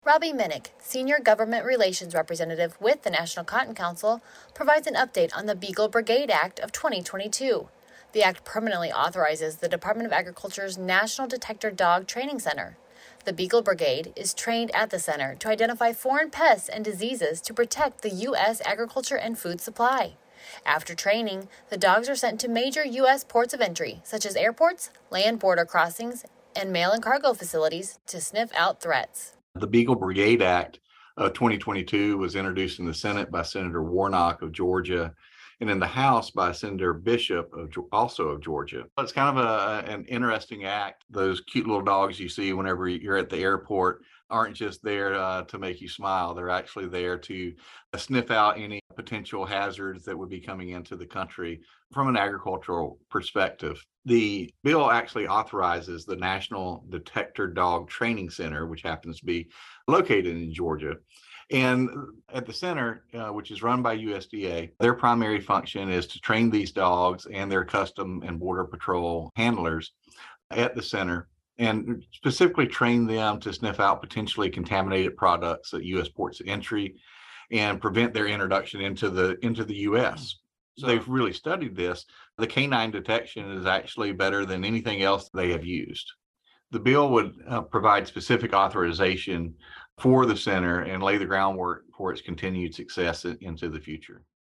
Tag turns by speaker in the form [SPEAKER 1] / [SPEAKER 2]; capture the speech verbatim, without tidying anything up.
[SPEAKER 1] Robbie Minnick, Senior Government Relations Representative with the National Cotton Council, provides an update on the Beagle Brigade Act of twenty twenty-two. The act permanently authorizes the Department of Agriculture's National Detector Dog Training Center. The Beagle Brigade is trained at the center to identify foreign pests and diseases to protect the U S agriculture and food supply. After training, the dogs are sent to major U S ports of entry, such as airports, land border crossings, and mail and cargo facilities to sniff out threats.
[SPEAKER 2] The Beagle Brigade Act of twenty twenty-two was introduced in the Senate by Senator Warnock of Georgia, and in the House by Senator Bishop, of, also of Georgia. It's kind of a, an interesting act. Those cute little dogs you see whenever you're at the airport aren't just there uh, to make you smile. They're actually there to sniff out any potential hazards that would be coming into the country from an agricultural perspective. The bill actually authorizes the National Detector Dog Training Center, which happens to be located in Georgia. And at the center, uh, which is run by U S D A, their primary function is to train these dogs and their Custom and Border Patrol handlers at the center, and specifically train them to sniff out potentially contaminated products at U S ports of entry and prevent their introduction into the into the U S. So they've really studied this. The canine detection is actually better than anything else they have used. The bill would uh, provide specific authorization for the center and lay the groundwork for its continued success into the future.